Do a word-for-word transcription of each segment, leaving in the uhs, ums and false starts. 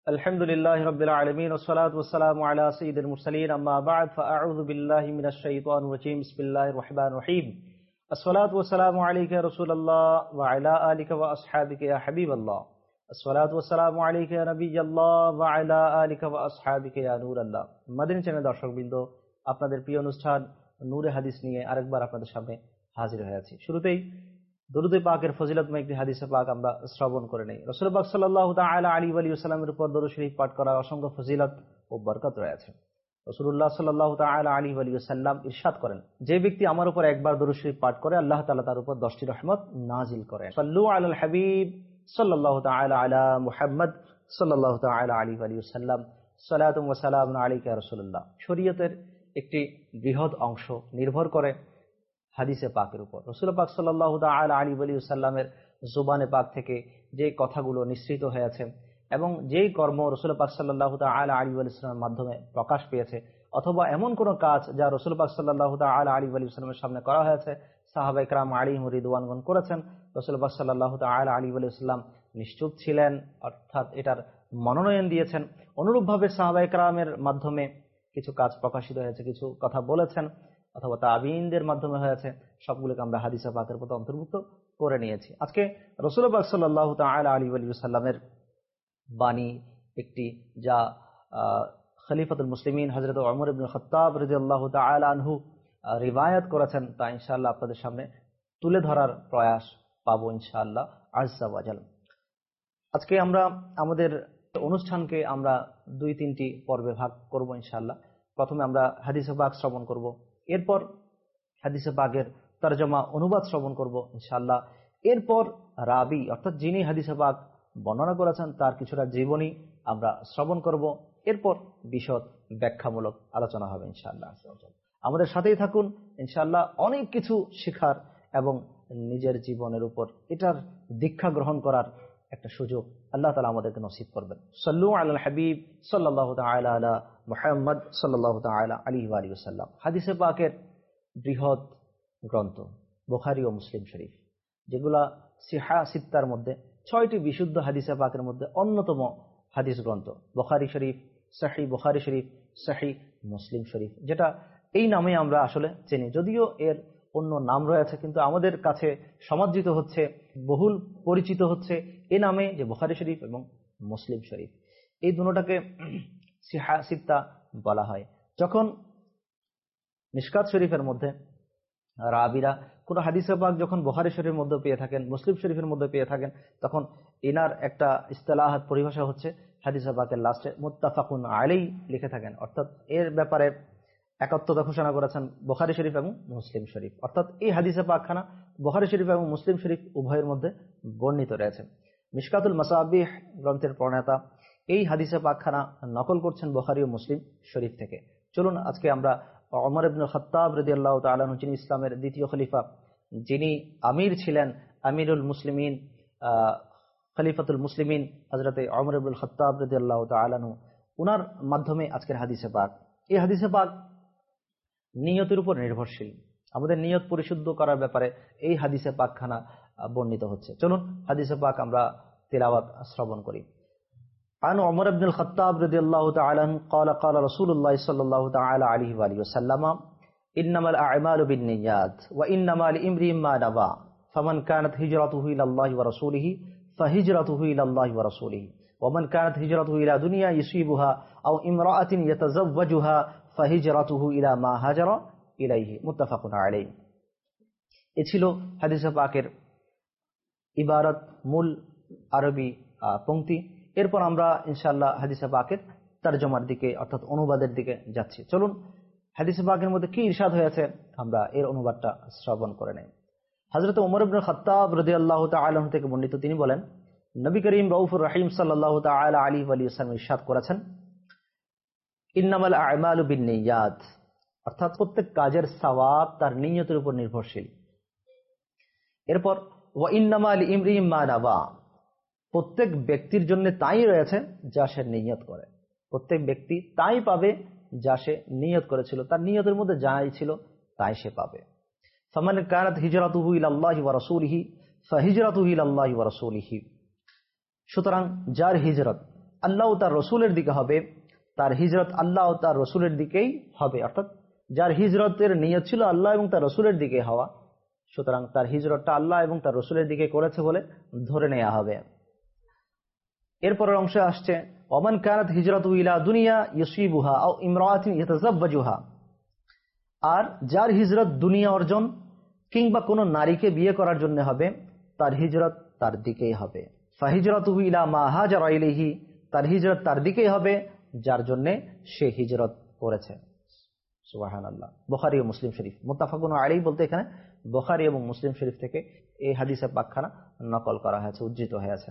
Alhamdulillahi Rabbil Alameen, wassalatu wassalamu ala sayyidil mursaleen, amma ba'd, fa'a'udhu billahi minash shaytanir rajim, bismillahir rahmanir rahim. Assalatu wassalamu alayka ya Rasulallah, wa ala alika wa ashabika ya Habiballah. Assalatu wassalamu alayka ya Nabiyallah, wa ala alika wa ashabika ya Nurallah. Madani channel দর্শকবৃন্দ, আপনাদের প্রিয় অনুষ্ঠান নূরে হাদিস নিয়ে আরেকবার আপনাদের সামনে হাজির হয়েছি। শুরুতেই দরুদ পাকের ফজিলতময় একটি হাদিসে পাক আমরা শ্রবণ করে নেই। রাসূল পাক সাল্লাল্লাহু তাআলা আলাইহি ওয়া সাল্লামের উপর দরুদ শরীফ পাঠ করার অসংখ্য ফজিলত ও বরকত রয়েছে। রাসূলুল্লাহ সাল্লাল্লাহু তাআলা আলাইহি ওয়া সাল্লাম ইরশাদ করেন, যে ব্যক্তি আমার উপর একবার দরুদ শরীফ পাঠ করে আল্লাহ তাআলা তার উপর দশটি রহমত নাজিল করেন। সাল্লু আলাল হাবিব সাল্লাল্লাহু তাআলা আলা মুহাম্মদ সাল্লাল্লাহু তাআলা আলাইহি ওয়া সাল্লাম, সালাতুম ওয়া সালামুন আলাইকা ইয়া রাসূলুল্লাহ। শরীয়তের একটি বৃহৎ অংশ নির্ভর করে হাদিসে পাকের উপর। রাসূল পাক সাল্লাল্লাহু তাআলা আলাইহি ওয়া সাল্লামের জবানে পাক থেকে যে কথাগুলো নিঃসৃত হয়েছে এবং যেই কর্ম রাসূল পাক সাল্লাল্লাহু তাআলা আলাইহি ওয়া সাল্লামের মাধ্যমে প্রকাশ পেয়েছে, অথবা এমন কোন কাজ যা রাসূল পাক সাল্লাল্লাহু তাআলা আলাইহি ওয়া সাল্লামের সামনে করা হয়েছে, সাহাবায়ে কেরাম আলাইহিম রিদওয়ানগণ করেছেন, রাসূল পাক সাল্লাল্লাহু তাআলা আলাইহি ওয়া সাল্লাম নিশ্চুপ ছিলেন, অর্থাৎ এটার মনোনয়ন দিয়েছেন। অনুরূপভাবে সাহাবায়ে কেরামের মাধ্যমে কিছু কাজ প্রকাশিত হয়েছে, কিছু কথা বলেছেন, অথবা তাবিঈনদের মাধ্যমে হয়েছে, সবগুলোকে আমরা হাদিসে পাকের মধ্যে অন্তর্ভুক্ত করে নিয়েছি। আজকে রাসূল পাক সাল্লাল্লাহু তাআলা আলাইহি ওয়া সাল্লামের বাণী একটি, যা খলিফাতুল মুসলিমিন হযরত ওমর ইবনে খাত্তাব রাদিয়াল্লাহু তাআলা আনহু রিওয়ায়াত করেছেন, তা ইনশাআল্লাহ আপনাদের সামনে তুলে ধরার প্রয়াস পাবো ইনশাআল্লাহ আযজা ওয়া জাল। আজকে আমরা আমাদের অনুষ্ঠানকে আমরা দুই তিনটি পর্বে ভাগ করব ইনশাআল্লাহ। প্রথমে আমরা হাদিসে পাক শ্রবণ করব, এরপর হাদিসে পাকের তরজমা অনুবাদ শ্রবণ করব ইনশাআল্লাহ। এরপর রাবি অর্থাৎ যিনি হাদিসে পাক বর্ণনা করেছেন তার কিছুটা জীবনী আমরা শ্রবণ করব। এরপর বিশদ ব্যাখ্যামূলক আলোচনা হবে ইনশাআল্লাহ। আমাদের সাথেই থাকুন ইনশাআল্লাহ। অনেক কিছু শেখার এবং নিজের জীবনের উপর এটার দীক্ষা গ্রহণ করার একটা সুযোগ আল্লাহ তাআলা আমাদেরকে নসিব করবেন। সাল্লু আলাল হাবিব সাল্লাল্লাহু তাআলা আলা মুহাম্মদ সাল্লাল্লাহু তাআলা আলাইহি ওয়া সাল্লাম। হাদিসে পাকের বৃহৎ গ্রন্থ বুখারী ও মুসলিম শরীফ, যেগুলা সিহা সিত্তার মধ্যে ছয়টি বিশুদ্ধ হাদিসে পাকের মধ্যে অন্যতম হাদিস গ্রন্থ। বুখারী শরীফ, সহিহ বুখারী শরীফ, সহিহ মুসলিম শরীফ, যেটা এই নামে আমরা আসলে চিনি, যদিও এর অন্য নাম রয়েছে, কিন্তু আমাদের কাছে সমাদৃত হচ্ছে, বহুল পরিচিত হচ্ছে এ নামে যে বুখারী শরীফ এবং মুসলিম শরীফ। এই দুটোটাকে সিহা সিত্তা বলা হয়। যখন মিশকাত শরীফের মধ্যে রাবিরা কোন হাদিসে পাক যখন বুখারী শরীফের মধ্যে পেয়ে থাকেন, মুসলিম শরীফের মধ্যে পেয়ে থাকেন, তখন এনার একটা ইস্তিলাহাত পরিভাষা হচ্ছে হাদিসে পাকের লাস্টে মুত্তাফাকুন আলাইহি লিখে থাকেন, অর্থাৎ এর ব্যাপারে একত্বতা ঘোষণা করেছেন বুখারী শরীফ এবং মুসলিম শরীফ। অর্থাৎ এই হাদিসে পাকখানা বুখারী শরীফ এবং মুসলিম শরীফ উভয়ের মধ্যে বর্ণিত রয়েছে। মিশকাতুল মাসাবিহ গ্রন্থের প্রণেতা এই হাদিসে পাকখানা নকল করছেন বুখারী ও মুসলিম শরীফ থেকে। চলুন আজকে আমরা ওমর ইবনে খাত্তাব রাদিয়াল্লাহু তাআলা আনহু, যিনি ইসলামের দ্বিতীয় খলিফা, যিনি আমির ছিলেন, আমিরুল মুসলিমিন, খলিফাতুল মুসলিমিন হযরত ওমর ইবনে খাত্তাব রাদিয়াল্লাহু তাআলা আনহু, উনার মাধ্যমে আজকের হাদিসে পাক। এই হাদিসে পাক নিয়তের উপর নির্ভরশীল। আমাদের নিয়ত পরিশুদ্ধ করার ব্যাপারে এই হাদিসে পাকখানা বর্ণিত হচ্ছে। চলুন হাদিসে পাক আমরা তিলাওয়াত শ্রবণ করি। عن عمر بن الخطاب رضي الله تعالى عنه قال قال رسول الله صلى الله تعالى عليه وآله وسلم إنما الأعمال بالنيات وإنما لامرئ ما نوى فمن كانت هجرته إلى الله ورسوله فهجرته إلى الله ورسوله ومن كانت هجرته إلى دنيا يصيبها أو امرأة يتزوجها فهجرته إلى ما هاجر إليه متفق عليه। এ ছিল হাদিসে পাকের ইবারত, মূল আরবি পংক্তি। এরপর আমরা ইনশাআল্লাহ হাদিসে পাকের তরজমার দিকে অর্থাৎ অনুবাদের দিকে যাচ্ছি। চলুন হাদিসে পাকের মধ্যে কি ইরশাদ হয়েছে আমরা এর অনুবাদটা শ্রবণ করে নেই। হযরত ওমর ইবনে খাত্তাব রাদিয়াল্লাহু তাআলা আনহু থেকে বর্ণিত, তিনি বলেন, নবী করিম রাউফুর রহিম সাল্লাল্লাহু তাআলা আলাইহি ওয়া সাল্লাম ইরশাদ করেছেন, ইন্নামাল আ'মালু বিন্নিয়াত, অর্থাৎ প্রত্যেক কাজের সওয়াব তার নিয়তের উপর নির্ভরশীল। এরপর ওয়া ইন্নামা লিইমরিইম মা নাওয়া, প্রত্যেক ব্যক্তির জন্য তাই রয়েছে যা সে নিয়ত করে। প্রত্যেক ব্যক্তি তাই পাবে যা সে নিয়ত করেছিল, তার নিয়তের মধ্যে যাই ছিল তাই সে পাবে। ফামান কানাত হিজরাতুহু ইলাল্লাহি ওয়া রাসূলিহি ফাহিজরাতুহু ইলাল্লাহি ওয়া রাসূলিহি, সুতরাং যার হিজরত আল্লাহ ও তার রসুলের দিকে হবে, তার হিজরত আল্লাহ ও তার রসুলের দিকেই হবে। অর্থাৎ যার হিজরতের নিয়ত ছিল আল্লাহ এবং তার রসুলের দিকে হওয়া, সুতরাং তার হিজরতটা আল্লাহ এবং তার রসুলের দিকে করেছে বলে ধরে নেওয়া হবে। এরপরের অংশে আসছে ওমান কানাত হিজরতু ইলা দুনিয়া ইউসিবুহা আও ইমরাআতিন ইয়াতাযাওয়াজুহা, আর যার হিজরত দুনিয়া অর্জন কিংবা কোনো নারীকে বিয়ে করার জন্য হবে, তার হিজরত তার দিকেই হবে। ফাহিজরাতুহু ইলা মা হাজারা ইলাইহি, তার হিজরত তার দিকেই হবে যার জন্য সে হিজরত করেছে। সুবহানাল্লাহ। বুখারী ও মুসলিম শরীফ, মুত্তাফাকুন আলাইহি বলতে এখানে বুখারী এবং মুসলিম শরীফ থেকে এই হাদিসে পাকখানা নকল করা হয়েছে, উদ্ধৃত হয়েছে।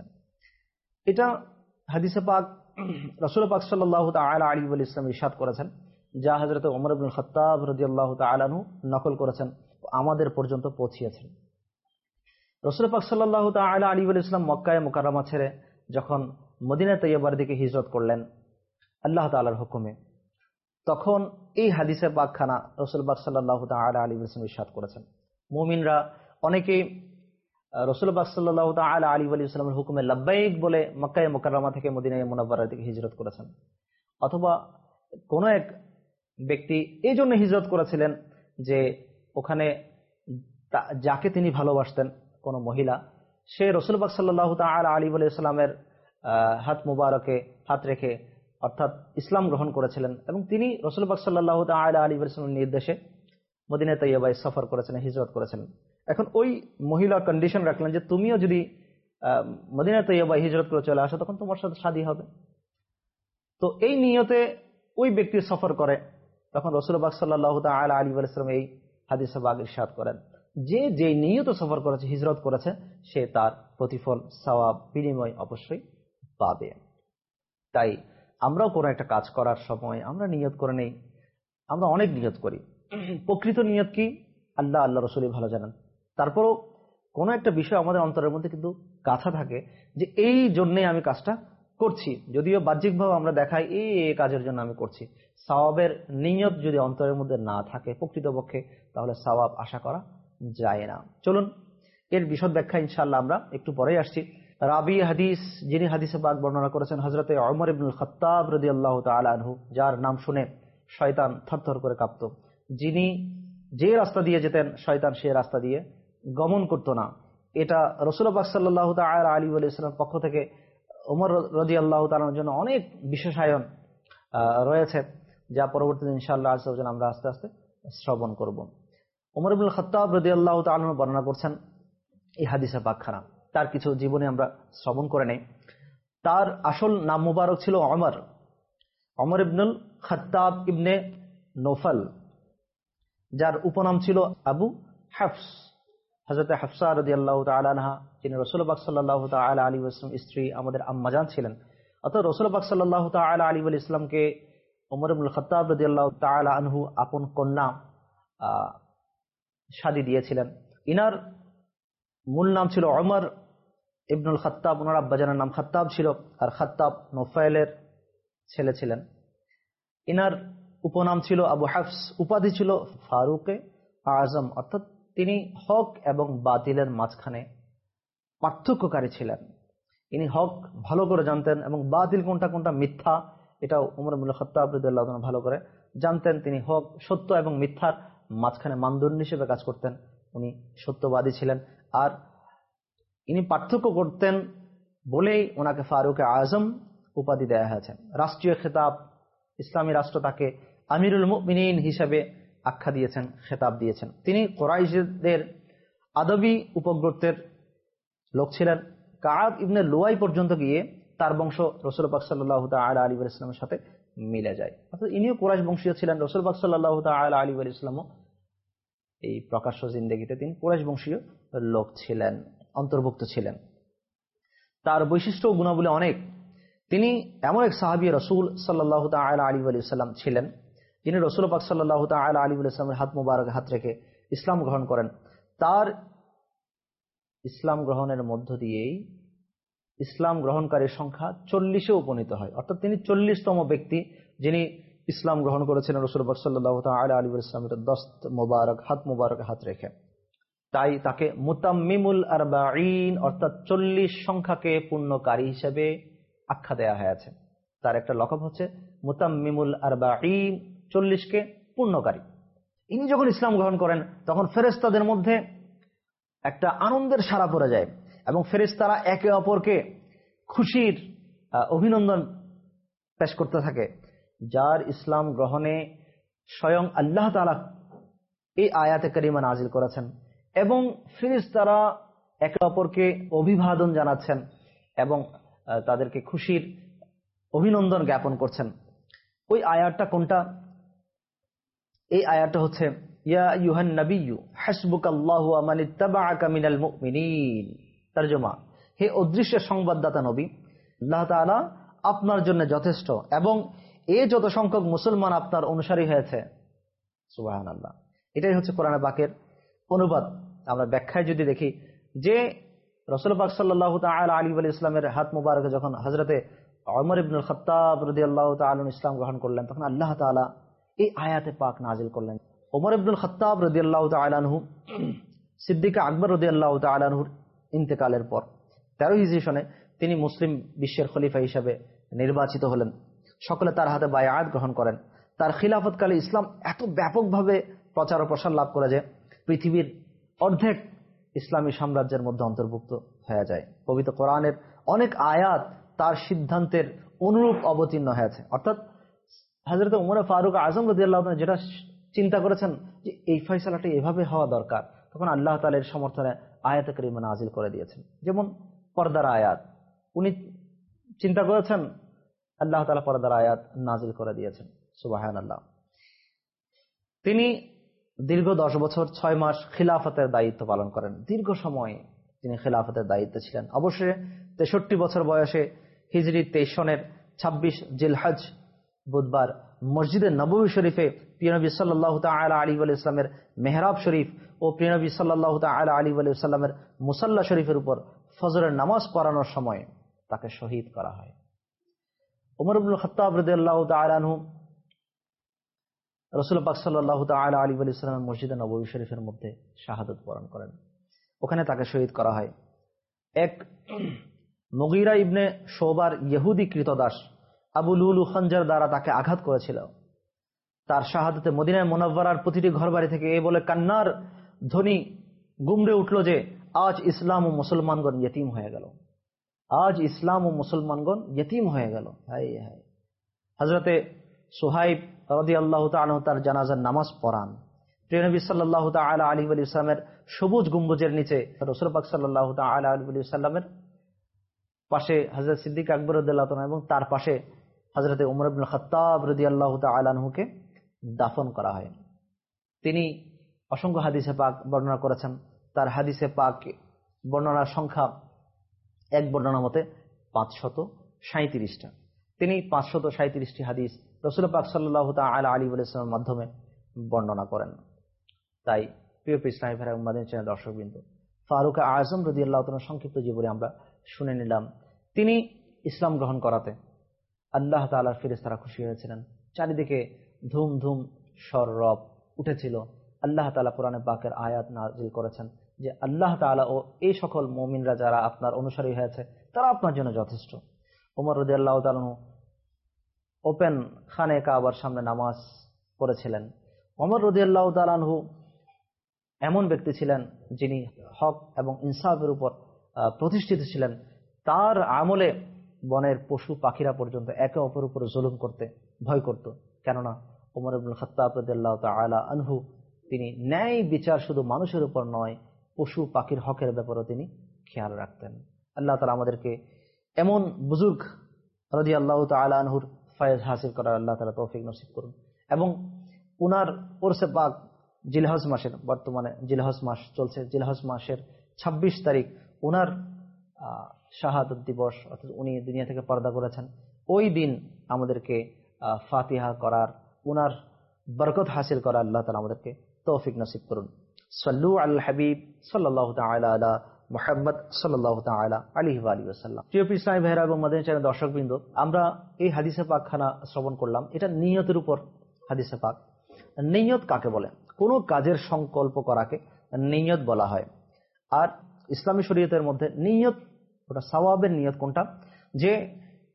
এটা হাদিসে পাক রাসূল পাক সাল্লাল্লাহু তাআলা আলাইহি ওয়া সাল্লাম ইরশাদ করেছেন, যা হযরত ওমর ইবনে খাত্তাব রাদিয়াল্লাহু তাআলা আনহু নকল করেছেন, আমাদের পর্যন্ত পৌঁছিয়েছেন। রাসূল পাক সাল্লাল্লাহু তাআলা আলাইহি ওয়া সাল্লাম মক্কায়ে মুকাররমা ছেড়ে যখন মদিনা তৈয়বার দিকে হিজরত করলেন আল্লাহ তাআলার হুকুমে, তখন এই হাদিসে পাকখানা রাসূল পাক সাল্লাল্লাহু তাআলা আলাইহি ওয়া সাল্লাম ইরশাদ করেছেন। মুমিনরা অনেকেই রাসূল পাক সাল্লাল্লাহু তাআলা আলাইহি ওয়া সাল্লামের হুকুমে লাব্বাইক বলে মক্কায়ে মুকাররমা থেকে মদিনায়ে মুনাওয়ারা দিকে হিজরত করেছেন, অথবা কোনো এক ব্যক্তি এই জন্য হিজরত করেছিলেন যে ওখানে যাকে তিনি ভালোবাসতেন, কোনো মহিলা, সে রাসূল পাক সাল্লাল্লাহু তাআলা আলাইহি ওয়া সাল্লামের হাত মুবারকে হাত রেখে অর্থাৎ ইসলাম গ্রহণ করেছিলেন, এবং তিনি রাসূল পাক সাল্লাল্লাহু তাআলা আলাইহি ওয়া সাল্লামের নির্দেশে মদিনা তৈয়বায় সফর করেছেন, হিজরত করেছেন। এখন ওই মহিলা কন্ডিশন রাখলেন যে তুমিও যদি মদিনা তৈয়বায় হিজরত করে চলে আসো তখন তোমার সাথে শাদী হবে। তো এই নিয়তে ওই ব্যক্তি সফর করে, তখন রাসূল পাক সাল্লাল্লাহু তাআলা আলাইহি ওয়া সাল্লাম এই হাদিসে পাক ইরশাদ করেন যে যে নিয়তে সফর করেছে, হিজরত করেছে, সে তার প্রতিফল সওয়াব বিনিময় অবশ্যই পাবে। তাই আমরাও কোনো একটা কাজ করার সময় আমরা নিয়ত করে নেই। আমরা অনেক নিয়ত করি, প্রকৃত নিয়ত কি আল্লাহ আল্লাহ রসুলই ভালো জানেন। তারপরও কোনো একটা বিষয় আমাদের অন্তরের মধ্যে কিন্তু গাথা থাকে যে এই জন্যে আমি কাজটা করছি, যদিও বাহ্যিকভাবে আমরা দেখাই এই এই কাজের জন্য আমি করছি। সওয়াবের নিয়ত যদি অন্তরের মধ্যে না থাকে প্রকৃতপক্ষে, তাহলে সওয়াব আশা করা যায় না। চলুন এর বিশদ ব্যাখ্যা ইনশাআল্লাহ আমরা একটু পরেই আসছি। রাবি হাদিস, যিনি হাদিসে পাক বর্ণনা করেছেন হযরতে ওমর ইবনুল খাত্তাব রাদিয়াল্লাহু তাআলা আনহু, যার নাম শুনে শয়তান থরথর করে কাঁপত, যিনি যে রাস্তা দিয়ে যেতেন শয়তান সে রাস্তা দিয়ে গমন করত না। এটা রাসূল পাক সাল্লাল্লাহু তাআলা আলাইহি ওয়া সাল্লাম পক্ষ থেকে ওমর রাদিয়াল্লাহু তাআলার জন্য অনেক বিশেষায়ন রয়েছে, যা পরবর্তীতে ইনশাআল্লাহ আজ আমরা আস্তে আস্তে শ্রবণ করব। ওমর ইবনুল খাত্তাব রাদিয়াল্লাহু তাআলা বর্ণনা করছেন এই হাদিসে পাকখানা, তার কিছু জীবনে আমরা শ্রবণ করে নেই। তার আসল নাম মুবারক ছিল ওমর, ওমর ইবনুল খাত্তাব ইবনে নৌফল, যার উপনাম ছিল আবু হাফস। হযরত হাফসা রাদিয়াল্লাহু তাআলা আনহা, যিনি রাসূল পাক সাল্লাল্লাহু তাআলা আলাইহি ওয়াসাল্লাম স্ত্রী, আমাদের আম্মাজান ছিলেন। অর্থাৎ রাসূল পাক সাল্লাল্লাহু তাআলা আলাইহি ওয়া সাল্লামকে ওমর ইবনুল খাত্তাব রাদিয়াল্লাহু তাআলা আনহু আপন কন্যা শাদী দিয়েছিলেন। ইনার মূল নাম ছিল ওমর ইবনুল খাত্তাব, ওনার আব্বাজানের নাম খাত্তাব ছিল, আর খাত্তাব নৌফাইলের ছেলে ছিলেন। ইনার উপনাম ছিল আবু হাফস, উপাধি ছিল ফারুকে আজম, অর্থাৎ তিনি হক এবং বাতিলের মাঝখানে পার্থক্যকারী ছিলেন। ইনি হক ভালো করে জানতেন এবং বাতিল কোনটা কোনটা মিথ্যা এটাও ওমর ইবনুল খাত্তাব রাদিয়াল্লাহু তাআলা ভালো করে জানতেন। তিনি হক সত্য এবং মিথ্যার মাঝখানে মানদণ্ড হিসেবে কাজ করতেন, উনি সত্যবাদী ছিলেন। আর ইনি পার্থক্য করতেন বলেই ওনাকে ফারুকে আজম উপাধি দেয়া হয়েছে। রাষ্ট্রীয় খেতাব, ইসলামী রাষ্ট্র তাকে আমিরুল মুমিনিন হিসেবে আখ্যা দিয়েছেন, খেতাব দিয়েছেন। তিনি কুরাইশদের আদবী উপগোত্রের লোক ছিলেন। কাব ইবনে লুয়াই পর্যন্ত গিয়ে তার বংশ রাসূল পাক সাল্লাল্লাহু তাআলা আলাইহি ওয়া সাল্লামের সাথে মিলে যায়, অর্থাৎ ইনিও কুরাইশ বংশীয় ছিলেন। রাসূল পাক সাল্লাল্লাহু তাআলা আলাইহি ওয়া সাল্লামও এই প্রকাশ্য জিন্দেগিতে তিনি কুরাইশ বংশীয় লোক ছিলেন, অন্তর্ভুক্ত ছিলেন। তার বৈশিষ্ট্য ও গুণাবলী অনেক। তিনি এমন এক সাহাবী রাসূল সাল্লাল্লাহু তাআলা আলাইহি ওয়া সাল্লাম ছিলেন, যিনি রাসূল পাক সাল্লাল্লাহু তাআলা আলাইহি ওয়া সাল্লামের হাত মুবারকে হাত রেখে ইসলাম গ্রহণ করেন। তার ইসলাম গ্রহণের মধ্য দিয়েই ইসলাম গ্রহণকারীর সংখ্যা চল্লিশে উপনীত হয়, অর্থাৎ তিনি চল্লিশতম ব্যক্তি যিনি ইসলাম গ্রহণ করেছিলেন রাসূল পাক সাল্লাল্লাহু তাআলা আলাইহি ওয়া সাল্লামের দস্ত মোবারক হাত মুবারকে হাত রেখে। তাই তাকে মুতাম্মিমুল আরবাঈন অর্থাৎ চল্লিশ সংখ্যাকে পূর্ণকারী হিসেবে আখ্যা দেয়া হয়েছে। তার একটা লকব হচ্ছে মুতাম্মিমুল আরবাঈন, চল্লিশকে পূর্ণকারী। ইনি যখন ইসলাম গ্রহণ করেন তখন ফেরেশতাদের মধ্যে একটা আনন্দের সাড়া পড়ে যায় এবং ফেরেশতারা একে অপরকে খুশির অভিনন্দন পেশ করতে থাকে। যার ইসলাম গ্রহণে স্বয়ং আল্লাহ তাআলা এই আয়াতে কারিমা নাজিল করেছেন এবং ফেরেশতারা একে অপরকে অভিবাদন জানাচ্ছেন এবং তাদেরকে খুশির অভিনন্দন জ্ঞাপন করছেন। ওই আয়াতটা কোনটা? এই আয়াতটা হচ্ছে ইয়া আইয়ুহান নাবিয়্যু হাসবুকাল্লাহু ওয়া মান ইত্তাবাআকা মিনাল মুমিনিন। তরজমা, হে অদৃশ্য সংবাদদাতা নবী, আল্লাহ তাআলা আপনার জন্য যথেষ্ট এবং এ যত সংখ্যক মুসলমান আপনার অনুসারী হয়েছে। সুবহানাল্লাহ। এটাই হচ্ছে কোরআন পাকের অনুবাদ। আমরা ব্যাখ্যায় যদি দেখি যে রাসূল পাক সাল্লাল্লাহু তাআলা আলাইহি ওয়া সাল্লামের হাত মোবারকে যখন হযরতে ওমর ইবনুল খাত্তাব রাদিয়াল্লাহু তাআলা আনহু ইসলাম গ্রহণ করলেন, তখন আল্লাহ তাআলা এই আয়াতে পাক নাজিল করলেন। ওমর ইবনুল খাত্তাব রাদিয়াল্লাহু তাআলা আনহু সিদ্দিক আকবর রাদিয়াল্লাহু তাআলা আনহুর ইন্তেকালের পর তেরো হিজরি সনে তিনি মুসলিম বিশ্বের খলিফা হিসেবে নির্বাচিত হলেন। সকলে তার হাতে বায়াত গ্রহণ করেন। তার খিলাফতকালে ইসলাম এত ব্যাপকভাবে প্রচার ও প্রসার লাভ করে যে পৃথিবীর অর্ধেক ইসলামী সাম্রাজ্যের মধ্যে অন্তর্ভুক্ত হয়ে যায়। পবিত্র কোরআনের অনেক আয়াত তার সিদ্ধান্তের অনুরূপ অবতীর্ণ হয়েছে। অর্থাৎ হযরত ওমর ফারুক আজম রাদিয়াল্লাহু তাআলা যেটা চিন্তা করেছেন যে এই ফয়সালাটা এভাবে হওয়া দরকার, তখন আল্লাহ তাআলা এর সমর্থনে আয়াতে কারিমা নাজিল করে দিয়েছেন। যেমন পর্দার আয়াত, উনি চিন্তা করেছেন, আল্লাহ তাআলা পর্দার আয়াত নাজিল করে দিয়েছেন। সুবহানাল্লাহ। তিনি দীর্ঘ দশ বছর ছয় মাস খিলাফতের দায়িত্ব পালন করেন। দীর্ঘ সময় তিনি খিলাফতের দায়িত্বে ছিলেন। অবশ্যই তেষট্টি বছর বয়সে হিজরি তেইশ সনের ছাব্বিশ জিলহজ বুধবার মসজিদে নববী শরীফে প্রিয়নবী সাল্লাল্লাহু তাআলা আলাইহি ওয়া সাল্লামের মেহরাব শরীফ ও প্রিয়নবী সাল্লাল্লাহু তাআলা আলাইহি ওয়া সাল্লামের মুসাল্লা শরীফের উপর ফজরের নামাজ পড়ানোর সময় তাকে শহীদ করা হয়। ওমর ইবনুল খাত্তাব রাদিয়াল্লাহু তাআলা আনহু রাসূল পাক সাল্লাল্লাহু তাআলা আলাইহি ওয়া সাল্লামের মসজিদে নববী শরীফের মধ্যে শাহাদাত বরণ করেন। ওখানে তাকে শহীদ করা হয়। এক মুগীরা ইবনে শুবার ইহুদি কৃতদাস আবু লুলু খঞ্জার দ্বারা তাকে আঘাত করেছিল। তার শাহাদাতে মদিনায় মুনাওয়ারার প্রতিটি ঘরবাড়ি থেকে এই বলে কান্নার ধ্বনি গুমড়ে উঠল যে আজ ইসলাম ও মুসলমানগণ ইয়েতিম হয়ে গেল, আজ ইসলাম ও মুসলমানগণ ইয়েতিম হয়ে গেল। হায় হায়। হযরতে সুহাইব রাদিয়াল্লাহু তাআলা আনহু তার জানাজার নামাজ পড়ান। প্রিয় নবী সাল্লাল্লাহু তাআলা আলাইহি ওয়া সাল্লামের সবুজ গম্বুজের নিচে রাসূল পাক সাল্লাল্লাহু তাআলা আলাইহি ওয়া সাল্লামের পাশে হযরত সিদ্দিক আকবর রাদিয়াল্লাহু তাআলা এবং তার পাশে হযরতে ওমর ইবনুল খাত্তাব রাদিয়াল্লাহু তাআলা আনহুকে দাফন করা হয়। তিনি অসংখ্য হাদিসে পাক বর্ণনা করেছেন। তার হাদিসে পাক বর্ণনার সংখ্যা এক বর্ণনা মতে পাঁচশত সাঁইত্রিশটা। তিনি পাঁচশত সাঁইত্রিশটি হাদিস রাসূল পাক সাল্লাল্লাহু তাআলা আলাইহি ওয়া সাল্লামের মাধ্যমে বর্ণনা করেন। তাই প্রিয় ইসলামী ভাইরা ও মাদানী চ্যানেল দর্শকবৃন্দ, ফারুক আজম রাদিয়াল্লাহু তাআলার সংক্ষিপ্ত জীবনী আমরা শুনে নিলাম। তিনি ইসলাম গ্রহণ করাতে আল্লাহ তাআলার ফেরেশতারা খুশি হয়েছিলেন। চারিদিকে ধুম ধুম সররব উঠেছিল। আল্লাহ তাআলা কোরআনে পাকের আয়াত নাজিল করেছেন যে আল্লাহ তাআলা ও এই সকল মুমিনরা যারা আপনার অনুসারী হয়েছে তারা আপনার জন্য যথেষ্ট। ওমর রাদিয়াল্লাহু তাআলা ওপেন খানে কাবার সামনে নামাজ পড়েছিলেন। ওমর রাদিয়াল্লাহু তাআলা আনহু এমন ব্যক্তি ছিলেন যিনি হক এবং ইনসাফের উপর প্রতিষ্ঠিত ছিলেন। তার আমলে বনের পশু পাখিরা পর্যন্ত একে অপরের উপর জুলুম করতে ভয় করত। কেননা ওমর ইবনুল খাত্তাব রাদিয়াল্লাহু তাআলা আনহু তিনি ন্যায় বিচার শুধু মানুষের উপর নয়, পশু পাখির হকের ব্যাপারেও তিনি খেয়াল রাখতেন। আল্লাহ তাআলা আমাদেরকে এমন বুজুর্গ রাদিয়াল্লাহু তাআলা আনহুর ফয়েজ হাসিল করার আল্লাহ তাআলা তৌফিক নসিব করুন। এবং উনার ওরসে পাক জিলহজ মাসের, বর্তমানে জিলহজ মাস চলছে, জিলহজ মাসের ছাব্বিশ তারিখ উনার শাহাদত দিবস, অর্থাৎ উনি দুনিয়া থেকে পর্দা করেছেন। ওই দিন আমাদেরকে ফাতিহা করার, উনার বরকত হাসিল করার আল্লাহ তাআলা আমাদেরকে তৌফিক নসিব করুন। সাল্লু আলাল হাবিব সাল্লাল্লাহু তাআলা আলা মুহাম্মদ সাল্লাল্লাহু তাআলা আলাইহি ওয়া আলিহি ওয়াসাল্লাম। প্রিয় ইসলামী ভাইরা এবং মাদানী চ্যানেল দর্শকবৃন্দ, আমরা এই হাদিসে পাকখানা শ্রবণ করলাম। এটা নিয়তের উপর হাদিসে পাক। নিয়ত কাকে বলে? কোনো কাজের সংকল্প করাকে নিয়ত বলা হয়। আর ইসলামী শরীয়তের মধ্যে নিয়ত, ওটা সওয়াবের নিয়ত কোনটা? যে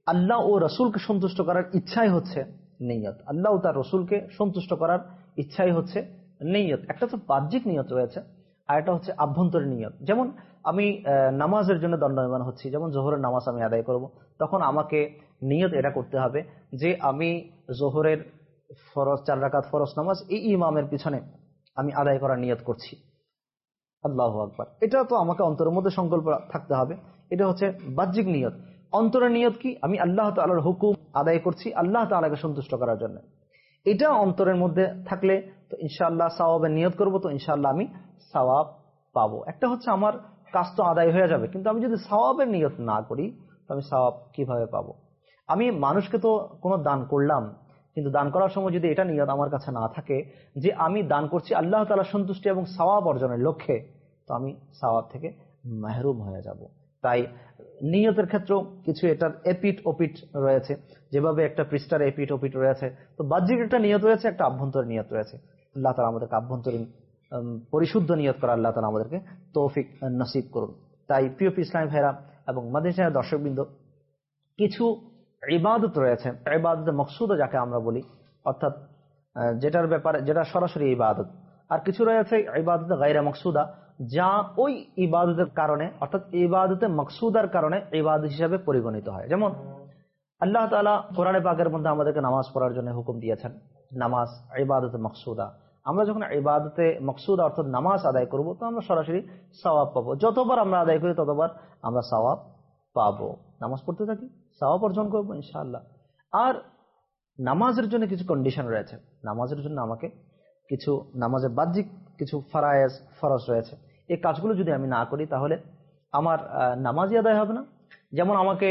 আল্লাহ ও রসুলকে সন্তুষ্ট করার ইচ্ছাই হচ্ছে নিয়ত। আল্লাহ ও তার রসুলকে সন্তুষ্ট করার ইচ্ছাই হচ্ছে নিয়ত। একটা তো বাহ্যিক নিয়ত রয়েছে, আর একটা হচ্ছে আভ্যন্তরীণ নিয়ত। যেমন আমি নামাজের জন্য দণ্ডায়মান হচ্ছি, যেমন জোহরের নামাজ আমি আদায় করব, তখন আমাকে নিয়ত এটা করতে হবে যে আমি জোহরের ফরজ চার রাকাত ফরজ নামাজ এই ইমামের পিছনে আমি আদায় করার নিয়ত করছি, আল্লাহু আকবার। এটা তো আমাকে অন্তরের মধ্যে সংকল্প থাকতে হবে। এটা হচ্ছে বাহ্যিক নিয়ত। অন্তরের নিয়ত কি? আমি আল্লাহ তাআলার হুকুম আদায় করছি আল্লাহ তাআলাকে সন্তুষ্ট করার জন্য। এটা অন্তরের মধ্যে থাকলে তো ইনশাআল্লাহ সওয়াবের নিয়ত করব, তো ইনশাআল্লাহ আমি সওয়াব পাবো। একটা হচ্ছে আমার কাজ তো আদায় হয়ে যাবে, কিন্তু আমি যদি সওয়াবের নিয়ত না করি তো আমি সওয়াব কিভাবে পাবো? আমি মানুষকে তো কোনো দান করলাম, কিন্তু দান করার সময় যদি এটা নিয়ত আমার কাছে না থাকে যে আমি দান করছি আল্লাহ তাআলার সন্তুষ্টি এবং সওয়াব অর্জনের লক্ষ্যে, তো আমি সওয়াব থেকে মাহরুম হয়ে যাব। তাই নিয়তের ক্ষেত্রেও কিছু এটার এপিট ওপিট রয়েছে, যেভাবে একটা পৃষ্ঠার এপিট ওপিট রয়েছে, তো বাহ্যিক একটা নিয়ত রয়েছে, একটা আভ্যন্তরীণ নিয়ত রয়েছে। আল্লাহ তাআলা আমাদেরকে আভ্যন্তরীণ পরিশুদ্ধ নিয়ত করা আল্লাহ তাআলা আমাদেরকে তৌফিক নসিব করুন। তাই প্রিয় ইসলামী ভাইরা এবং মাদ্রাসার দর্শকবৃন্দ, কিছু ইবাদত রয়েছে, ইবাদত মকসুদা যাকে আমরা বলি, অর্থাৎ যেটার ব্যাপারে যেটা সরাসরি ইবাদত, আর কিছু রয়েছে ইবাদত গায়রা মকসুদা, যা ওই ইবাদতের কারণে অর্থাৎ ইবাদতে মকসুদার কারণে ইবাদত হিসাবে পরিগণিত হয়। যেমন আল্লাহ তাআলা কোরআনে পাকের মধ্যে আমাদেরকে নামাজ পড়ার জন্য হুকুম দিয়েছেন, নামাজ ইবাদতে মকসুদা। আমরা যখন ইবাদতে মকসুদা অর্থাৎ নামাজ আদায় করব, তো আমরা সরাসরি সওয়াব পাবো। যতবার আমরা আদায় করি ততবার আমরা সওয়াব পাবো। নামাজ পড়তে থাকি, সওয়াব অর্জন করবো ইনশাআল্লাহ। আর নামাজের জন্য কিছু কন্ডিশন রয়েছে। নামাজের জন্য আমাকে কিছু নামাজের বাহ্যিক কিছু ফরায়েজ ফরজ রয়েছে। এই কাজগুলো যদি আমি না করি তাহলে আমার নামাজই আদায় হবে না। যেমন আমাকে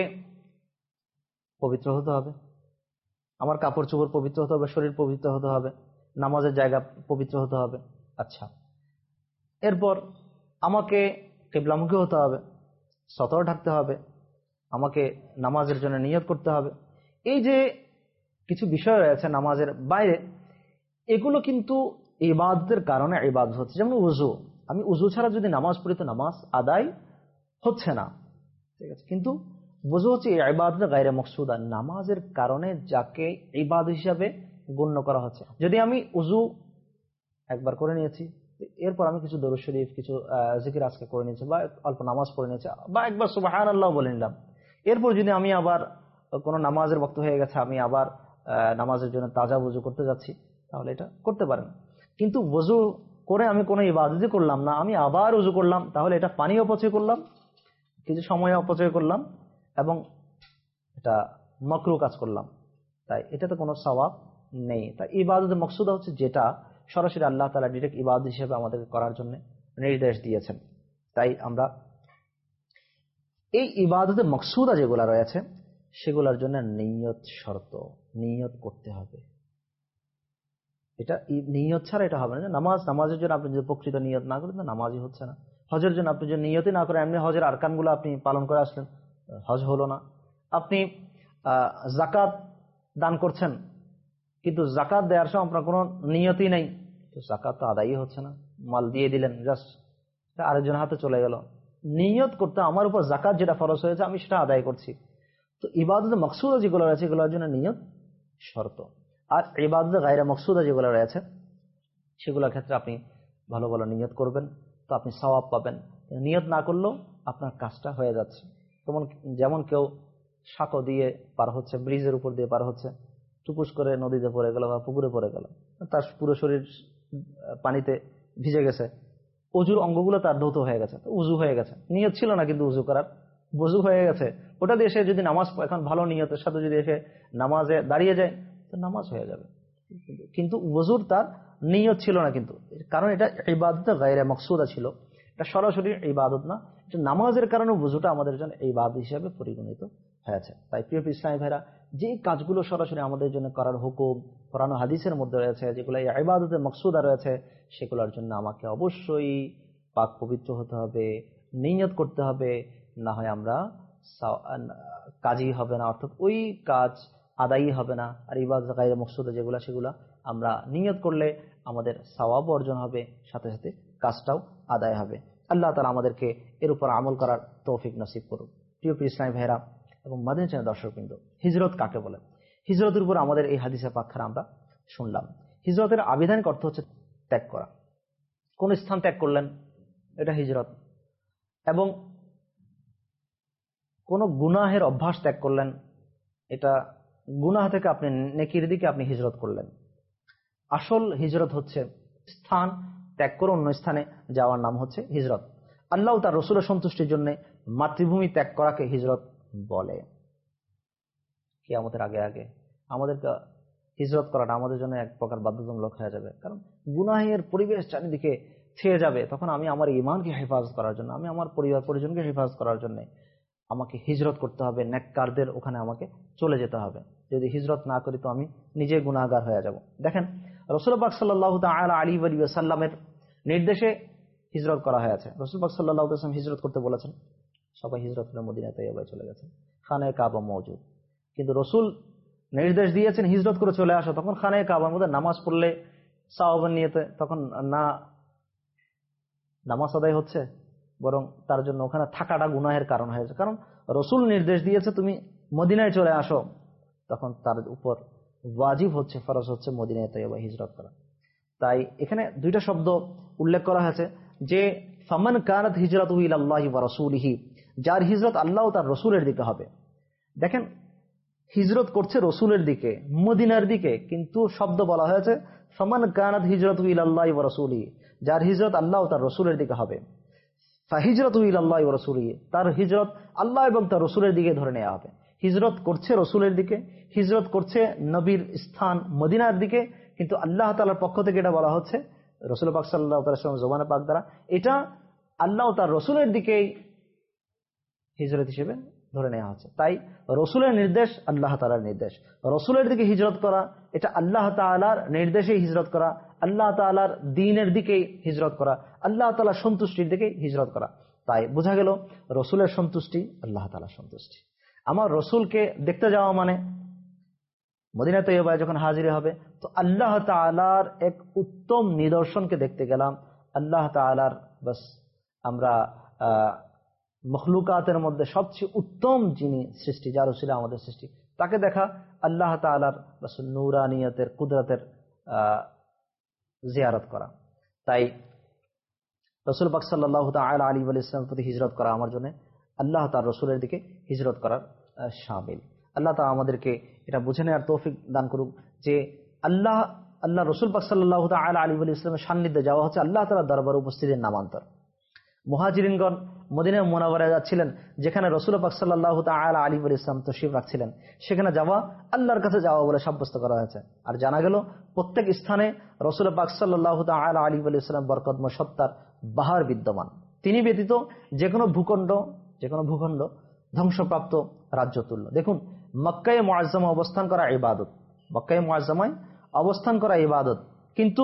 পবিত্র হতে হবে, আমার কাপড় চোপড় পবিত্র হতে হবে, শরীর পবিত্র হতে হবে, নামাজের জায়গা পবিত্র হতে হবে। আচ্ছা, এরপর আমাকে কিবলামুখী হতে হবে, সতর ঢাকতে হবে, আমাকে নামাজের জন্য নিয়ত করতে হবে। এই যে কিছু বিষয় রয়েছে নামাজের বাইরে, এগুলো কিন্তু ইবাদতের কারণে ইবাদত হচ্ছে। যেমন উযু, আমি উযু ছাড়া যদি নামাজ পড়ি তো নামাজ আদায় হচ্ছে না, ঠিক আছে। কিন্তু উযু হচ্ছে ইবাদত গায়রে মকসুদা, নামাজের কারণে যাকে ইবাদত হিসাবে গণ্য করা হচ্ছে। যদি আমি উযু একবার করে নিয়েছি, এরপর আমি কিছু দরুদ শরীফ কিছু জিকির আজকে করে নিয়েছি, বা অল্প নামাজ পড়ে নিয়েছি, বা একবার সুবহানাল্লাহ বলে নিলাম, এরপর যদি আমি আবার কোনো নামাজের ওয়াক্ত হয়ে গেছে, আমি আবার নামাজের জন্য তাজা ওযু করতে যাচ্ছি, তাহলে এটা করতে পারেন। কিন্তু ওযু করে আমি কোনো ইবাদতই করলাম না, আমি আবার ওযু করলাম, তাহলে এটা পানি অপচয় করলাম, কিছু সময় অপচয় করলাম, এবং এটা মাকরুহ কাজ করলাম। তাই এটাতে কোনো সওয়াব নেই। তাই ইবাদতের মকসুদা হচ্ছে যেটা সরাসরি আল্লাহ তাআলা ডাইরেক্ট ইবাদত হিসেবে আমাদেরকে করার জন্য নির্দেশ দিয়েছেন। তাই আমরা এই ইবাদতের মকসুদা যেগুলো রয়েছে সেগুলোর জন্য নিয়ত শর্ত, নিয়ত করতে হবে। এটা নিয়ত ছাড়া এটা হবে না। নামাজ, নামাজের জন্য আপনি যদি প্রকৃত নিয়ত না করেন তো নামাজই হচ্ছে না। হজের জন্য আপনি যদি নিয়তই না করেন, এমনি হজের আরকানগুলো আপনি পালন করে আসলেন, হজ হলো না। আপনি যাকাত দান করছেন, কিন্তু যাকাত দেওয়ার সময় আপনার কোনো নিয়তই নেই, তো যাকাত তো আদায়ই হচ্ছে না। মাল দিয়ে দিলেন, জাস্ট আরেকজন হাতে চলে গেল। নিয়ত করতে আমার উপর যাকাত যেটা ফরজ হয়েছে আমি সেটা আদায় করছি। তো ইবাদতের মকসুদা যেগুলো রয়েছে এগুলোর জন্য নিয়ত শর্ত। আর ইবাদতের গায়রে মকসুদা যেগুলো রয়েছে সেগুলোর ক্ষেত্রে আপনি ভালো ভালো নিয়ত করবেন, তো আপনি সওয়াব পাবেন। নিয়ত না করলেও আপনার কাজটা হয়ে যাচ্ছে। যেমন যেমন কেউ সাঁকো দিয়ে পার হচ্ছে, ব্রিজের উপর দিয়ে পার হচ্ছে, টুকুস করে নদীতে পড়ে গেল বা পুকুরে পড়ে গেল, তার পুরো শরীর পানিতে ভিজে গেছে, অজুর অঙ্গগুলো তার ধৌত হয়ে গেছে, উজু হয়ে গেছে। নিয়ত ছিল না কিন্তু উজু করার, বজু হয়ে গেছে। ওটা দিয়ে এসে যদি নামাজ, এখন ভালো নিয়তের সাথে যদি এসে নামাজে দাঁড়িয়ে যায় তো নামাজ হয়ে যাবে। কিন্তু ওযুর তার নিয়ত ছিল না, কিন্তু কারণ এটা ইবাদত গায়রে মকসুদা ছিল, এটা সরাসরি ইবাদত না। এটা নামাজের কারণে ওযুটা আমাদের জন্য ইবাদত হিসেবে পরিগণিত হয়েছে। তাই প্রিয় ইসলামী ভাইরা, যে কাজগুলো সরাসরি আমাদের জন্য করার হুকুম কোরআন ও হাদিসের মধ্যে রয়েছে, যেগুলো ইবাদতের মকসুদা রয়েছে, সেগুলোর জন্য আমাকে অবশ্যই পাক পবিত্র হতে হবে, নিয়ত করতে হবে, না হয় আমরা কাজই হবে না, অর্থাৎ ওই কাজ আদায়ই হবে না। আর ইবাদত গায়রে মকসুদা যেগুলো সেগুলো আমরা নিয়ত করলে আমাদের সওয়াব অর্জন হবে, সাথে সাথে কাজটাও আদায় হবে। আল্লাহ তাআলা আমাদেরকে এর উপর আমল করার তৌফিক নসিব করুন। প্রিয় ইসলামী ভাইরা, এবং মাদিনা চ্যানেল দর্শকবৃন্দ, হিজরত কাকে বলে? হিজরতের উপর আমাদের এই হাদিসে পাকখানা আমরা শুনলাম। হিজরতের আবিধানিক অর্থ হচ্ছে ত্যাগ করা। কোন স্থান ত্যাগ করলেন, এটা হিজরত। এবং কোন গুনাহের অভ্যাস ত্যাগ করলেন, এটা গুনাহ থেকে আপনি নেকির দিকে আপনি হিজরত করলেন। আসল হিজরত হচ্ছে স্থান ত্যাগ করে অন্য স্থানে যাওয়ার নাম হচ্ছে হিজরত। আল্লাহ তার রসুলের সন্তুষ্টির জন্য মাতৃভূমি ত্যাগ করাকে হিজরত বলে। কিয়ামতের আগে আগে আমাদেরকে হিজরত করাটা আমাদের জন্য এক প্রকার বাধ্যতামূলক হয়ে যাবে, কারণ গুনাহের পরিবেশ চারিদিকে ছেয়ে যাবে। তখন আমি আমার ঈমানকে হেফাজত করার জন্য, আমি আমার পরিবার পরিজনকে হেফাজত করার জন্য আমাকে হিজরত করতে হবে, নেককারদের ওখানে আমাকে চলে যেতে হবে। যদি হিজরত না করি তো আমি নিজে গুনাহগার হয়ে যাব। দেখেন, রাসূল পাক সাল্লাল্লাহু তাআলা আলাইহি ওয়া সাল্লামের নির্দেশে হিজরত করা হয়েছে। রাসূল পাক সাল্লাল্লাহু আলাইহি ওয়াসাল্লাম হিজরত করতে বলেছেন, সবাই হিজরত করে মদিনা তৈয়বায় চলে গেছেন, খানায়ে কাবা মওজুদ। কিন্তু রাসূল নির্দেশ দিয়েছেন হিজরত করে চলে আসো, তখন খানায়ে কাবার মধ্যে নামাজ পড়লে সাওয়াবের নিয়তে তখন না নামাজ আদায় হচ্ছে, বরং তার জন্য ওখানে থাকাটা গুনাহের কারণ হয়েছে। কারণ রাসূল নির্দেশ দিয়েছে তুমি মদিনায় চলে আসো, তখন তার উপর ওয়াজিব হচ্ছে, ফরজ হচ্ছে মদিনায় তৈয়বা হিজরত করা। তাই এখানে দুইটা শব্দ উল্লেখ করা হয়েছে যে ফামান কানাত হিজরাতুহু ইলাল্লাহি ওয়া রাসূলিহি, যার হিজরত আল্লাহ ও তার রাসূলের দিকে হবে। দেখেন, হিজরত করছে রাসূলের দিকে, মদিনার দিকে, কিন্তু শব্দ বলা হয়েছে ফামান কানাত হিজরাতুহু ইলাল্লাহি ওয়া রাসূলিহি, যার হিজরত আল্লাহ ও তার রাসূলের দিকে হবে। ফাহিজরাতুহু ইলাল্লাহি ওয়া রাসূলিহি, তার হিজরত আল্লাহ এবং তার রাসূলের দিকে ধরে নেওয়া হবে। হিজরত করছে রাসূলের দিকে, হিজরত করছে নবীর স্থান মদিনার দিকে, কিন্তু আল্লাহ তাআলার পক্ষ থেকে এটা বলা হচ্ছে রাসূল পাক সাল্লাল্লাহু আলাইহি ওয়াসাল্লাম জবানে পাক দ্বারা, এটা আল্লাহ ও তার রাসূলের দিকেই হিজরত হিসেবে ধরে নেওয়া হচ্ছে। তাই রাসূলের নির্দেশ আল্লাহ তাআলার নির্দেশ, রাসূলের দিকে হিজরত করা এটা আল্লাহ তাআলার নির্দেশেই হিজরত করা, আল্লাহ তাআলার দ্বীনের দিকেই হিজরত করা, আল্লাহ তাআলার সন্তুষ্টির দিকেই হিজরত করা। তাই বোঝা গেল রাসূলের সন্তুষ্টি আল্লাহ তাআলার সন্তুষ্টি। আমার রাসূলকে দেখতে যাওয়া মানে মদিনা তৈয়বায় যখন হাজির হবে তো আল্লাহ তাআলার এক উত্তম নিদর্শনকে দেখতে গেলাম। আল্লাহ তাআলার বাস আমরা আহ মখলুকাতের মধ্যে সবচেয়ে উত্তম যিনি সৃষ্টি, যার উসিলা আমাদের সৃষ্টি, তাকে দেখা আল্লাহ তাআলার বাস নূরানিয়তের কুদরতের আহ জিয়ারত করা। তাই রাসূল পাক সাল্লাল্লাহু তাআলা আলাইহি ওয়া সাল্লামের প্রতি হিজরত করা আমার জন্য আল্লাহ তার রাসূলের দিকে হিজরত করার শামিল। আল্লাহ তাআলা আমাদেরকে এটা বুঝে নেওয়ার তৌফিক দান করুক যে আল্লাহ আল্লাহ রাসূল পাক সাল্লাল্লাহু তাআলা আলাইহি ওয়া সাল্লামের সান্নিধ্যে যাওয়া হচ্ছে আল্লাহ তাআলার দরবারে উপস্থিতির নামান্তর। মুহাজিরিনগণ মদিনা মুনাওয়ারায় যাচ্ছিলেন, যেখানে রাসূল পাক সাল্লাল্লাহু তাআলা আলাইহি ওয়া সাল্লাম তাশরীফ রাখছিলেন, সেখানে যাওয়া আল্লাহর কাছে যাওয়া বলে সাব্যস্ত করা হয়েছে। আর জানা গেল প্রত্যেক স্থানে রাসূল পাক সাল্লাল্লাহু তাআলা আলাইহি ওয়া সাল্লাম বরকতময় সত্তার বাহার বিদ্যমান। তিনি ব্যতীত যে কোনো ভূখণ্ড যে কোনো ভূখণ্ড ধ্বংসপ্রাপ্ত রাজ্য তুল্য। দেখুন, মক্কায়ে মুআজ্জামা অবস্থান করা ইবাদত, মক্কায়ে মুআজ্জামায় অবস্থান করা ইবাদত, কিন্তু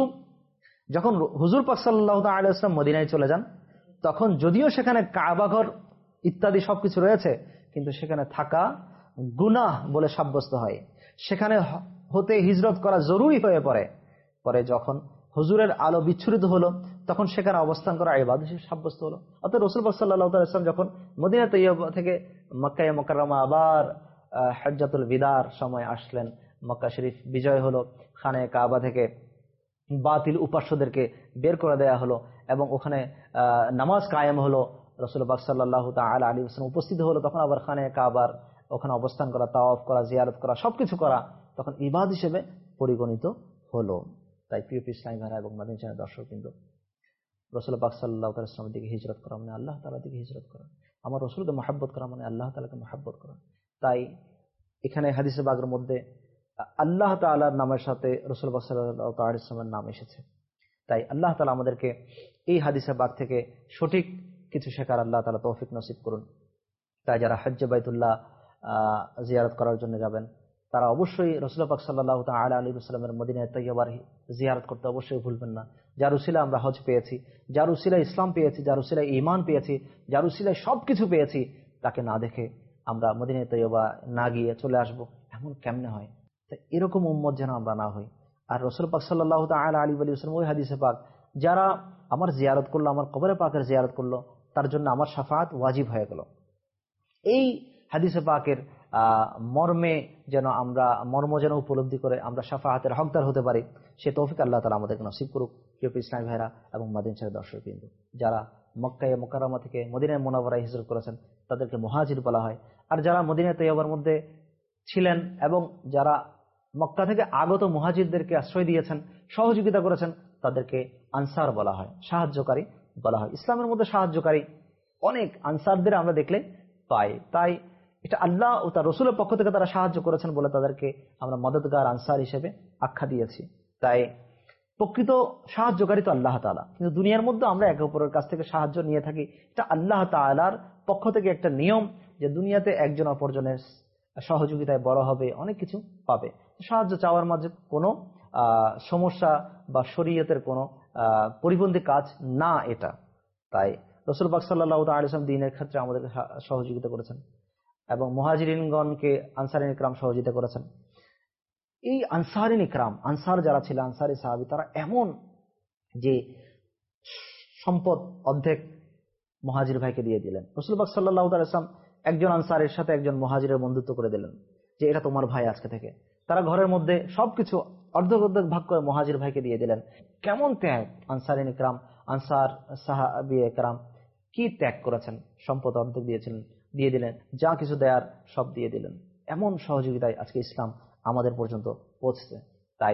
যখন হুজুর পাক সাল্লাল্লাহু তাআলা আলাইহি ওয়াসাল্লাম মদিনায় চলে যান, তখন যদিও সেখানে কাবাঘর ইত্যাদি সবকিছু রয়েছে, কিন্তু সেখানে থাকা গুনাহ বলে সাব্যস্ত হয়, সেখানে হতে হিজরত করা জরুরি হয়ে পড়ে। পরে যখন হুজুরের আলো বিচ্ছুরিত হলো, তখন সেখানে অবস্থান করা ইবাদত হিসেবে সাব্যস্ত হলো। অর্থাৎ রাসূল পাক সাল্লাল্লাহু আলাইহি ওয়াসাল্লাম যখন মদিনা তৈয়বা থেকে মক্কায়ে মুকাররমা আবার হজ্জাতুল বিদার সময় আসলেন, মক্কা শরীফ বিজয় হলো, খানে কাবা থেকে বাতিল উপাস্যদেরকে বের করে দেয়া হলো এবং ওখানে নামাজ কায়েম হলো, রাসূল পাক সাল্লাল্লাহু তাআলা আলাইহি ওয়াসাল্লাম উপস্থিত হলো, তখন আবার খানে কাবার ওখানে অবস্থান করা, তাওয়াফ করা, জিয়ারত করা, সবকিছু করা তখন ইবাদত হিসেবে পরিগণিত হলো। তাই প্রিয় ইসলামী ভাইরা এবং মাদিনী চ্যানেল দর্শক কিন্তু রাসূল পাক সাল্লাল্লাহু আলাইহি ওয়াসাল্লামের দিকে হিজরত করা মানে আল্লাহ তাআলার দিকে হিজরত করা, আমার রাসূলকে মহব্বত করা মানে আল্লাহ তাআলাকে মহব্বত করা। তাই এখানে হাদিসে বাগের মধ্যে আল্লাহ তাআলার নামের সাথে রাসূল পাক সাল্লাল্লাহু আলাইহি ওয়াসাল্লামের নাম এসেছে। তাই আল্লাহ তাআলা আমাদেরকে এই হাদিসে বাগ থেকে সঠিক কিছু শেখার আল্লাহ তাআলা তৌফিক নসিব করুন। তাই যারা হজ্জে বাইতুল্লাহ জিয়ারত করার জন্য যাবেন, তারা অবশ্যই রাসূল পাক সাল্লাল্লাহু তাআলা আলাইহি ওয়াসাল্লামের মদিনা তৈয়বার জিয়ারত করতে অবশ্যই ভুলবেন না। যার উসিলা আমরা হজ পেয়েছি, যার উসিলা ইসলাম পেয়েছি, যার উসিলা ঈমান পেয়েছি, যার উসিলায় সবকিছু পেয়েছি, তাকে না দেখে আমরা মদিনা তৈয়বা না গিয়ে চলে আসব, এমন কেমনে হয়? তাই এরকম উম্মত যেন আমরা না হই। আর রাসূল পাক সাল্লাল্লাহু তাআলা আলাইহি ওয়াসাল্লাম ওই হাদিসে পাক, যারা আমার জিয়ারত করলো, আমার কবরে পাকের জিয়ারত করলো, তার জন্য আমার শাফাআত ওয়াজিব হয়ে গেল। এই হাদিসে পাকের আহ মর্মে যেন আমরা মর্ম যেন উপলব্ধি করে আমরা শাফাআতের হকদার হতে পারি, সে তৌফিক আল্লাহ তাআলা আমাদেরকে নসিব করুক। প্রিয় ইসলামী ভাইরা এবং মাদিনা ছেড়ে দর্শকবৃন্দ, যারা মক্কায়ে মুকাররমা থেকে মদিনায়ে মুনাওয়ারায় হিজরত করেছেন তাদেরকে মুহাজির বলা হয়। আর যারা মদিনা তৈয়বার মধ্যে ছিলেন এবং যারা মক্কা থেকে আগত মুহাজিরদেরকে আশ্রয় দিয়েছেন, সহযোগিতা করেছেন, তাদেরকে আনসার বলা হয়, সাহায্যকারী বলা হয়। ইসলামের মধ্যে সাহায্যকারী অনেক আনসারদের আমরা দেখলে পাই। তাই এটা আল্লাহ ও তার রসুলের পক্ষ থেকে তারা সাহায্য করেছেন বলে তাদেরকে আমরা মদদগার আনসার হিসেবে আখ্যা দিয়েছি। তাই প্রকৃত সাহায্যকারী তো আল্লাহ তাআলা, কিন্তু দুনিয়ার মধ্যে আমরা একে অপরের কাছ থেকে সাহায্য নিয়ে থাকি। এটা আল্লাহ তাআলার পক্ষ থেকে একটা নিয়ম যে দুনিয়াতে একজন অপরজনের সহযোগিতায় বড় হবে, অনেক কিছু পাবে। সাহায্য চাওয়ার মাঝে কোনো আহ সমস্যা বা শরীয়তের কোনো আহ পরিপন্থী কাজ না এটা। তাই রাসূল পাক সাল্লাল্লাহু তাআলা আলাইহি ওয়াসাল্লাম দ্বীনের ক্ষেত্রে আমাদেরকে সহযোগিতা করেছেন এবং মুহাজিরিনগণকে আনসারিন ইকরাম সহযোগিতা করেছেন। এই আনসারিন ইকরাম, আনসার যারা ছিল, আনসারি সাহাবী, তারা এমন যে সম্পদ অর্ধেক মুহাজির ভাইকে দিয়ে দিলেন। রাসূল পাক সাল্লাল্লাহু আলাইহি ওয়াসাল্লাম একজন আনসারের সাথে একজন মুহাজিরের বন্ধুত্ব করে দিলেন যে এটা তোমার ভাই আজকে থেকে। তারা ঘরের মধ্যে সবকিছু অর্ধেক অর্ধেক ভাগ করে মুহাজির ভাইকে দিয়ে দিলেন। কেমন ত্যাগ! আনসারিন ইকরাম, আনসার সাহাবী ইকরাম কি ত্যাগ করেছেন! সম্পদ অর্ধেক দিয়েছিলেন, দিয়ে দিলেন, যা কিছু দেয়ার সব দিয়ে দিলেন। এমন সহযোগিতায় আজকে ইসলাম আমাদের পর্যন্ত পৌঁছছে। তাই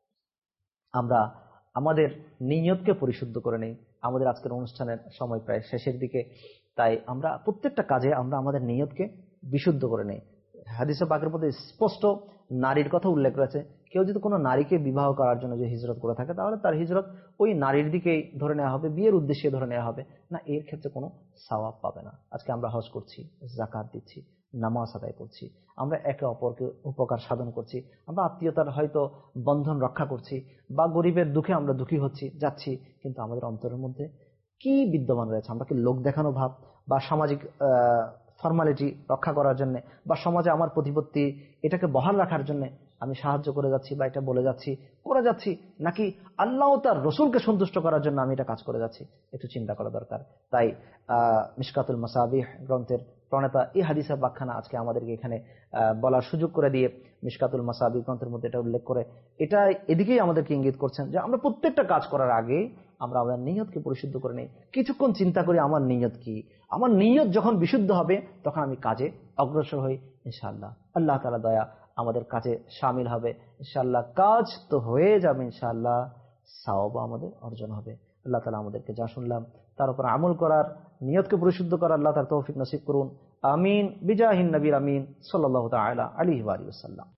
আমরা আমাদের নিয়তকে পরিশুদ্ধ করে নেই। আমাদের আজকের অনুষ্ঠানের সময় প্রায় শেষের দিকে, তাই আমরা প্রত্যেকটা কাজে আমরা আমাদের নিয়তকে বিশুদ্ধ করে নেই। হাদিসে পাকের মধ্যে স্পষ্ট নারীর কথা উল্লেখ রয়েছে। কেউ যদি কোনো নারীকে বিবাহ করার জন্য যে হিজরত করে থাকে, তাহলে তার হিজরত ওই নারীর দিকেই ধরে নেওয়া হবে, বিয়ের উদ্দেশ্যে ধরে নেওয়া হবে না, এর ক্ষেত্রে কোনো সওয়াব পাবে না। আজকে আমরা হজ করছি, যাকাত দিচ্ছি, নামাজ আদায় করছি, আমরা একে অপরকে উপকার সাধন করছি, আমরা আত্মীয়তার হয়তো বন্ধন রক্ষা করছি, বা গরিবের দুঃখে আমরা দুঃখী হচ্ছি যাচ্ছি, কিন্তু আমাদের অন্তরের মধ্যে কি বিদ্যমান রয়েছে? আমরা কি লোক দেখানো ভাব বা সামাজিক আহ ফর্মালিটি রক্ষা করার জন্য বা সমাজে আমার প্রতিপত্তি এটাকে বহাল রাখার জন্য আমি সাহায্য করে যাচ্ছি বা এটা বলে যাচ্ছি করে যাচ্ছি, নাকি আল্লাহ তার রসুলকে সন্তুষ্ট করার জন্য আমি এটা কাজ করে যাচ্ছি? একটু চিন্তা করা দরকার। তাই আহ মিশকাতুল মাসাবিহ গ্রন্থের প্রণেতা এই হাদিসের ব্যাখ্যানা আজকে আমাদেরকে এখানে বলার সুযোগ করে দিয়ে মিশকাতুল মাসাবিহ গ্রন্থের মধ্যে এটা উল্লেখ করে এটা এদিকেই আমাদেরকে ইঙ্গিত করছেন যে আমরা প্রত্যেকটা কাজ করার আগে আমরা আমাদের নিয়তকে পরিশুদ্ধ করে নেই। কিছুক্ষণ চিন্তা করি আমার নিয়ত কি। আমার নিয়ত যখন বিশুদ্ধ হবে তখন আমি কাজে অগ্রসর হই, ইনশাআল্লাহ আল্লাহ তাআলা দয়া আমাদের কাজে শামিল হবে, ইনশাআল্লাহ কাজ তো হয়ে যাবে, ইনশাআল্লাহ সওয়াব আমাদের অর্জন হবে। আল্লাহ তাআলা আমাদেরকে যা শুনলাম তার উপর আমল করার, নিয়তকে পরিশুদ্ধ করার আল্লাহ তার তৌফিক নসিব করুন। আমিন। বিজাহিন নবীর আমিন সাল্লাল্লাহু তাআলা আলাইহি ওয়া সাল্লাম।